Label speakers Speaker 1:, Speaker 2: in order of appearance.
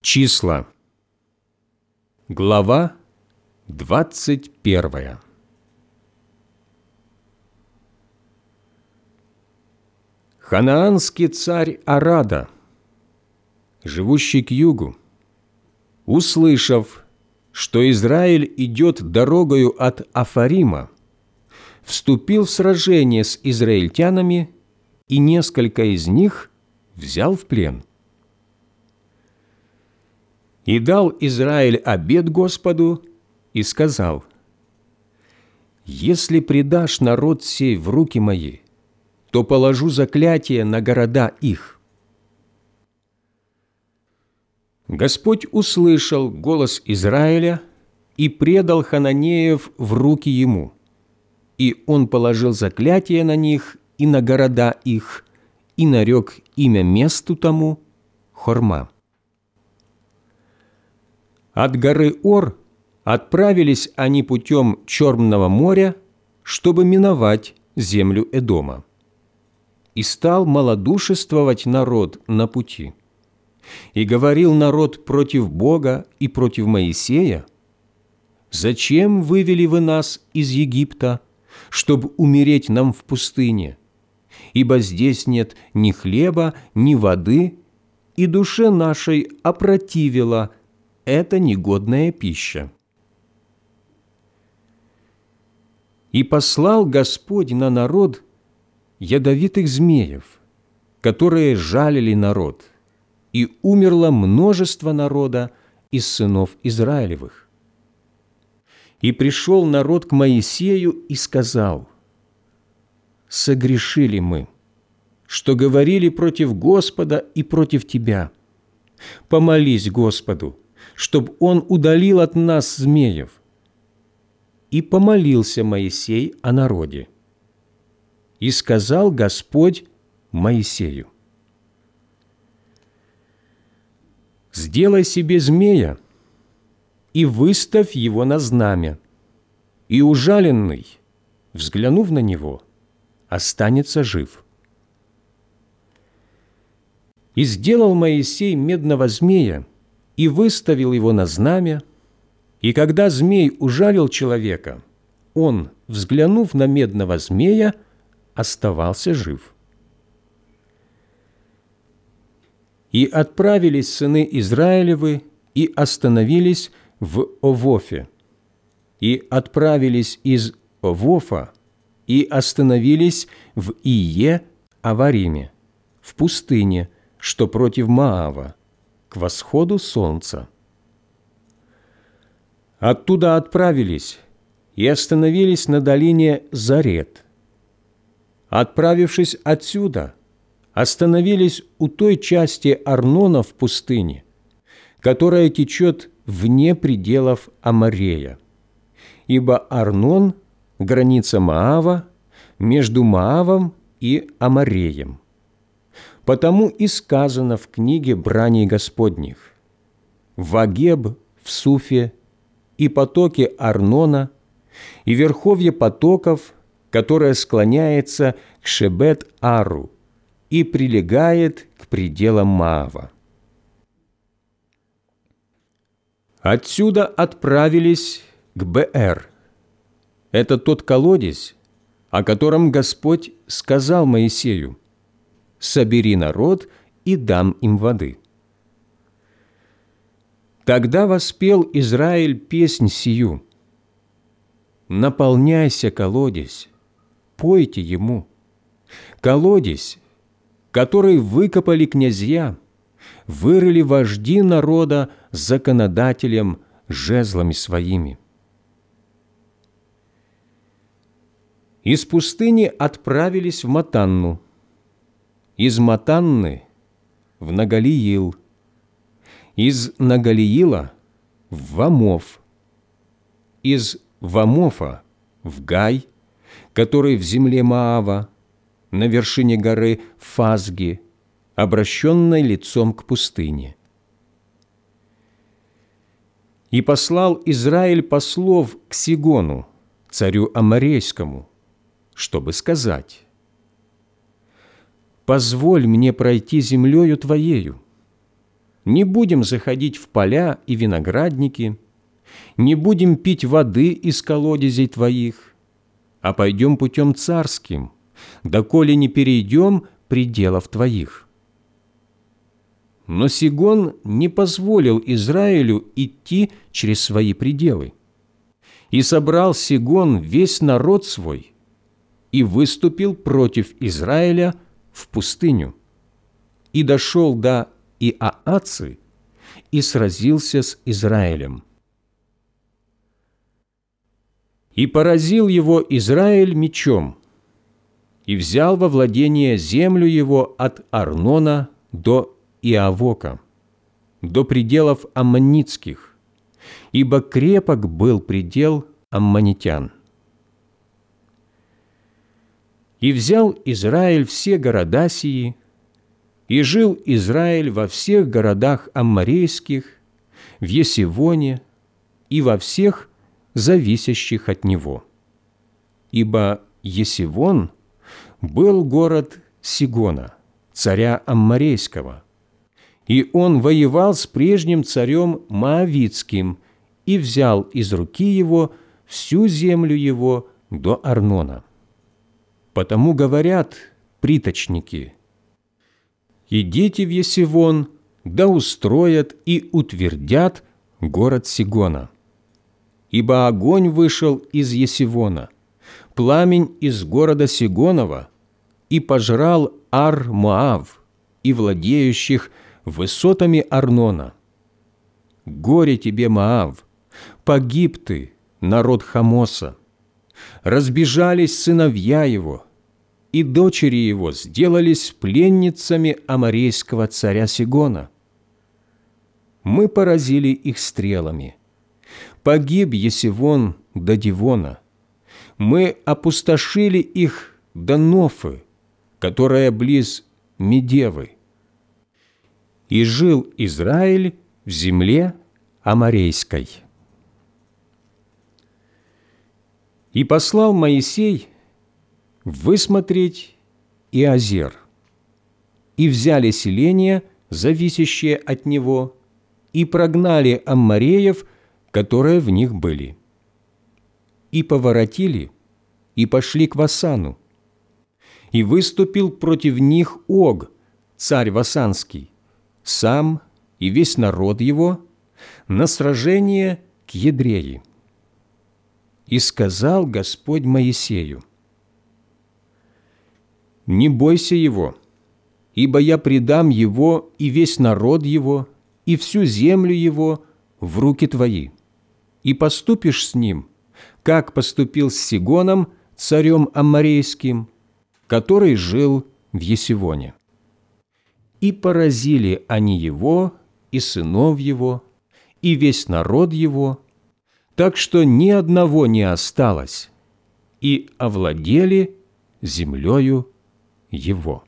Speaker 1: Числа. Глава 21. Ханаанский царь Арада, живущий к югу, услышав, что Израиль идет дорогою от Афарима, вступил в сражение с израильтянами и несколько из них взял в плен. И дал Израиль обет Господу и сказал: «Если предашь народ сей в руки мои, то положу заклятие на города их». Господь услышал голос Израиля и предал хананеев в руки ему, и он положил заклятие на них и на города их, и нарек имя месту тому Хорма. От горы Ор отправились они путем Черного моря, чтобы миновать землю Эдома. И стал малодушествовать народ на пути. И говорил народ против Бога и против Моисея: «Зачем вывели вы нас из Египта, чтобы умереть нам в пустыне? Ибо здесь нет ни хлеба, ни воды, и душе нашей опротивила эта негодная пища». И послал Господь на народ ядовитых змеев, которые жалили народ, и умерло множество народа из сынов Израилевых. И пришел народ к Моисею и сказал: «Согрешили мы, что говорили против Господа и против Тебя. Помолись Господу, чтоб Он удалил от нас змеев». И помолился Моисей о народе. И сказал Господь Моисею: «Сделай себе змея и выставь его на знамя, и ужаленный, взглянув на него, останется жив». И сделал Моисей медного змея и выставил его на знамя, и когда змей ужалил человека, он, взглянув на медного змея, оставался жив. И отправились сыны Израилевы и остановились в Овофе, и отправились из Овофа и остановились в Ие-Авариме, в пустыне, что против Моава, к восходу солнца. Оттуда отправились и остановились на долине Зарет. Отправившись отсюда, остановились у той части Арнона в пустыне, которая течет вне пределов Аморея, ибо Арнон – граница Моава между Моавом и Амореем. Потому и сказано в книге Браней Господних: «Вагеб в Суфе, и потоки Арнона, и верховье потоков, которое склоняется к Шебет-Ару и прилегает к пределам Моава». Отсюда отправились к Беэр. Это тот колодец, о котором Господь сказал Моисею: «Собери народ и дам им воды». Тогда воспел Израиль песнь сию: «Наполняйся, колодец, пойте ему, колодец, который выкопали князья, вырыли вожди народа законодателем жезлами своими». Из пустыни отправились в Матанну, из Матанны в Нагалиил, из Нагалиила в Вамоф, из Вамофа в Гай, который в земле Моава, на вершине горы Фазги, обращенной лицом к пустыне. И послал Израиль послов к Сигону, царю Аморейскому, чтобы сказать: «Позволь мне пройти землею Твоею». не будем заходить в поля и виноградники, не будем пить воды из колодезей твоих, а пойдем путем царским, доколе не перейдем пределов твоих». Но Сигон не позволил Израилю идти через свои пределы. И собрал Сигон весь народ свой и выступил против Израиля в пустыню, и дошел до Иааци и сразился с Израилем. И поразил его Израиль мечом, и взял во владение землю его от Арнона до Иавока, до пределов аммонитских, ибо крепок был предел аммонитян. И взял Израиль все города сии, и жил Израиль во всех городах амморейских, в Есивоне и во всех зависящих от него. Ибо Есивон был город Сигона, царя Амморейского, и он воевал с прежним царем Моавитским и взял из руки его всю землю его до Арнона. Потому говорят приточники: «Идите в Есивон, да устроят и утвердят город Сигона. Ибо огонь вышел из Есивона, пламень из города Сигонова, и пожрал Ар-Моав и владеющих высотами Арнона. Горе тебе, Моав, погиб ты, народ Хамоса! Разбежались сыновья его, и дочери его сделались пленницами аморейского царя Сигона. Мы поразили их стрелами. Погиб Есивон до Дивона. Мы опустошили их до Нофы, которая близ Медевы. И жил Израиль в земле аморейской. И послал Моисей высмотреть Иозер, и взяли селения, зависящие от него, и прогнали аммореев, которые в них были. И поворотили, и пошли к Васану. И выступил против них Ог, царь Васанский, сам и весь народ его, на сражение к Едреи. И сказал Господь Моисею: «Не бойся его, ибо я предам его и весь народ его, и всю землю его в руки твои, и поступишь с ним, как поступил с Сигоном, царем Амморейским, который жил в Есивоне». И поразили они его, и сынов его, и весь народ его, так что ни одного не осталось, и овладели землею его.